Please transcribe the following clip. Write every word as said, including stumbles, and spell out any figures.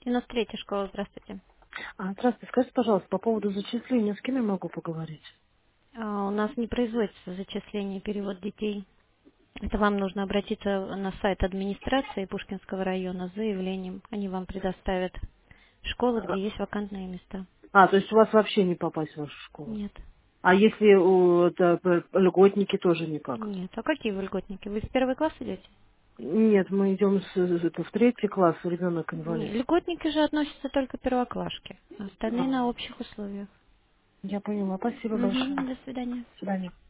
девяносто третья школа, здравствуйте. А, здравствуйте, скажите, пожалуйста, по поводу зачисления, с кем я могу поговорить? А, У нас не производится зачисление и перевод детей. Это вам нужно обратиться на сайт администрации Пушкинского района с заявлением. Они вам предоставят школы, где есть вакантные места. А, то есть у вас вообще не попасть в вашу школу? Нет. А если у, это, п- льготники тоже никак? Нет. А какие вы льготники? Вы в первый класс идете? Нет, мы идем с- это, в третий класс, ребенок Нет. инвалид. Льготники же относятся только к первоклашке. А остальные А, на общих условиях. я поняла, спасибо большое. Угу. До свидания. До свидания.